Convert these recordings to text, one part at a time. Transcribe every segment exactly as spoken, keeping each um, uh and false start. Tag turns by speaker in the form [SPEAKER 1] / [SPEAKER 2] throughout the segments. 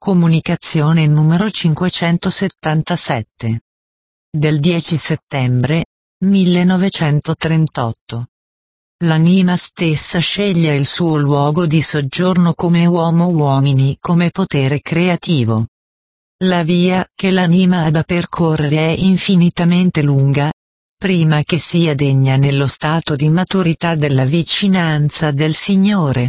[SPEAKER 1] Comunicazione numero cinquecentosettantasette. Del dieci settembre, millenovecentotrentotto. L'anima stessa sceglie il suo luogo di soggiorno come uomo-uomini, come potere creativo. La via che l'anima ha da percorrere è infinitamente lunga, prima che sia degna nello stato di maturità della vicinanza del Signore.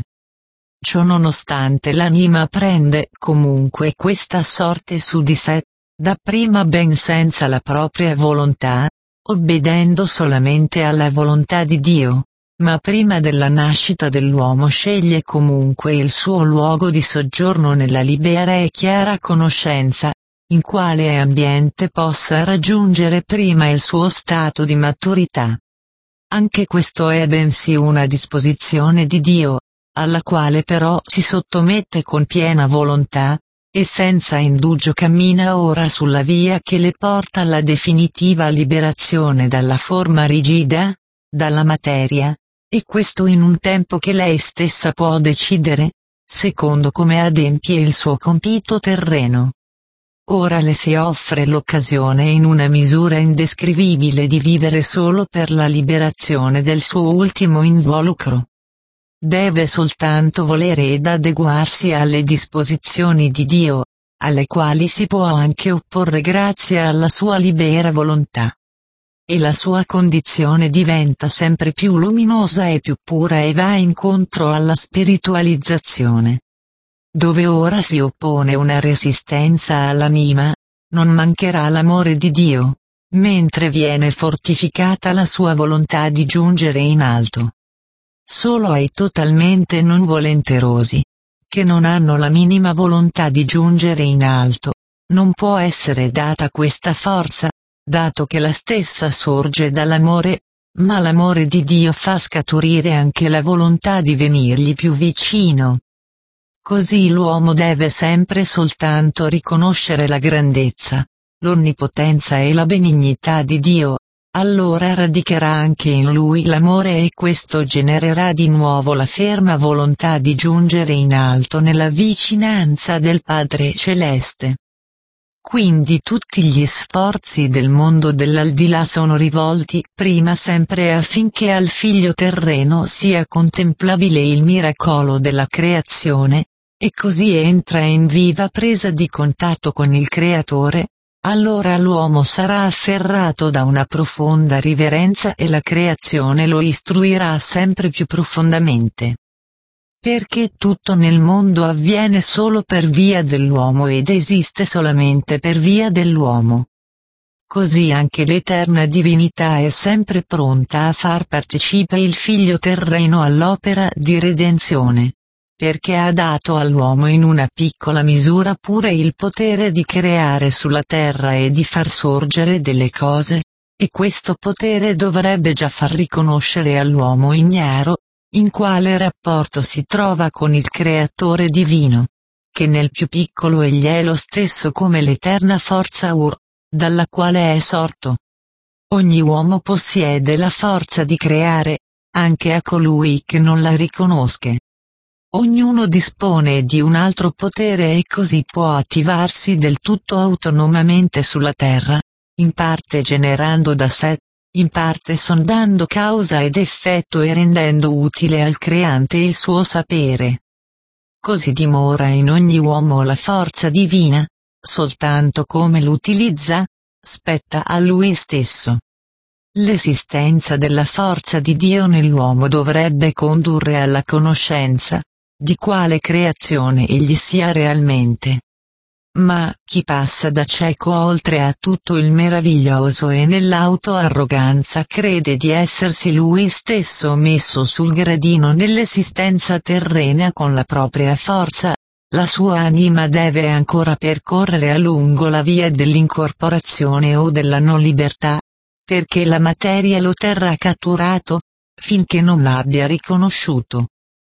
[SPEAKER 1] Ciononostante l'anima prende comunque questa sorte su di sé, dapprima ben senza la propria volontà, obbedendo solamente alla volontà di Dio, ma prima della nascita dell'uomo sceglie comunque il suo luogo di soggiorno nella libera e chiara conoscenza, in quale ambiente possa raggiungere prima il suo stato di maturità. Anche questo è bensì una disposizione di Dio, alla quale però si sottomette con piena volontà, e senza indugio cammina ora sulla via che le porta alla definitiva liberazione dalla forma rigida, dalla materia, e questo in un tempo che lei stessa può decidere, secondo come adempie il suo compito terreno. Ora le si offre l'occasione in una misura indescrivibile di vivere solo per la liberazione del suo ultimo involucro. Deve soltanto volere ed adeguarsi alle disposizioni di Dio, alle quali si può anche opporre grazie alla sua libera volontà. E la sua condizione diventa sempre più luminosa e più pura e va incontro alla spiritualizzazione. Dove ora si oppone una resistenza all'anima, non mancherà l'amore di Dio, mentre viene fortificata la sua volontà di giungere in alto. Solo ai totalmente non volenterosi, che non hanno la minima volontà di giungere in alto, non può essere data questa forza, dato che la stessa sorge dall'amore, ma l'amore di Dio fa scaturire anche la volontà di venirgli più vicino. Così l'uomo deve sempre soltanto riconoscere la grandezza, l'onnipotenza e la benignità di Dio. Allora radicherà anche in lui l'amore e questo genererà di nuovo la ferma volontà di giungere in alto nella vicinanza del Padre Celeste. Quindi tutti gli sforzi del mondo dell'aldilà sono rivolti prima sempre affinché al figlio terreno sia contemplabile il miracolo della creazione, e così entra in viva presa di contatto con il Creatore. Allora l'uomo sarà afferrato da una profonda riverenza e la creazione lo istruirà sempre più profondamente. Perché tutto nel mondo avviene solo per via dell'uomo ed esiste solamente per via dell'uomo. Così anche l'eterna divinità è sempre pronta a far partecipe il figlio terreno all'opera di redenzione, perché ha dato all'uomo in una piccola misura pure il potere di creare sulla terra e di far sorgere delle cose, e questo potere dovrebbe già far riconoscere all'uomo ignaro, in quale rapporto si trova con il Creatore divino, che nel più piccolo egli è lo stesso come l'eterna forza Ur, dalla quale è sorto. Ogni uomo possiede la forza di creare, anche a colui che non la riconosca. Ognuno dispone di un altro potere e così può attivarsi del tutto autonomamente sulla terra, in parte generando da sé, in parte sondando causa ed effetto e rendendo utile al creante il suo sapere. Così dimora in ogni uomo la forza divina, soltanto come l'utilizza, spetta a lui stesso. L'esistenza della forza di Dio nell'uomo dovrebbe condurre alla conoscenza di quale creazione egli sia realmente. Ma chi passa da cieco oltre a tutto il meraviglioso e nell'auto-arroganza crede di essersi lui stesso messo sul gradino nell'esistenza terrena con la propria forza, la sua anima deve ancora percorrere a lungo la via dell'incorporazione o della non libertà, perché la materia lo terrà catturato, finché non l'abbia riconosciuto.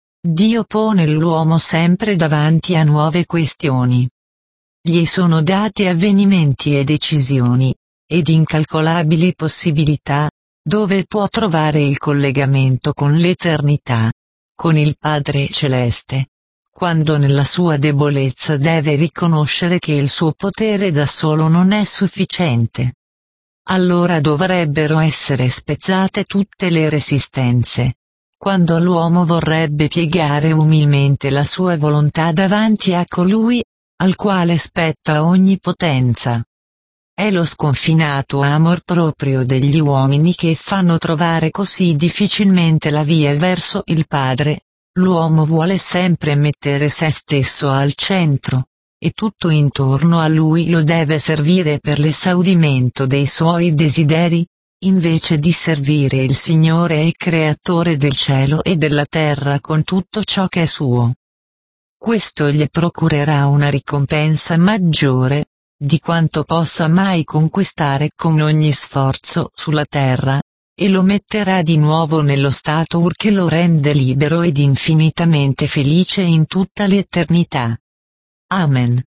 [SPEAKER 1] Dio pone l'uomo sempre davanti a nuove questioni. Gli sono dati avvenimenti e decisioni, ed incalcolabili possibilità, dove può trovare il collegamento con l'eternità, con il Padre Celeste. quando nella sua debolezza deve riconoscere che il suo potere da solo non è sufficiente. Allora dovrebbero essere spezzate tutte le resistenze. Quando l'uomo vorrebbe piegare umilmente la sua volontà davanti a colui, al quale spetta ogni potenza. È lo sconfinato amor proprio degli uomini che fanno trovare così difficilmente la via verso il Padre. L'uomo vuole sempre mettere se stesso al centro, e tutto intorno a lui lo deve servire per l'esaudimento dei suoi desideri, invece di servire il Signore e Creatore del cielo e della terra con tutto ciò che è suo. Questo gli procurerà una ricompensa maggiore di quanto possa mai conquistare con ogni sforzo sulla terra, e lo metterà di nuovo nello stato ur che lo rende libero ed infinitamente felice in tutta l'eternità. Amen.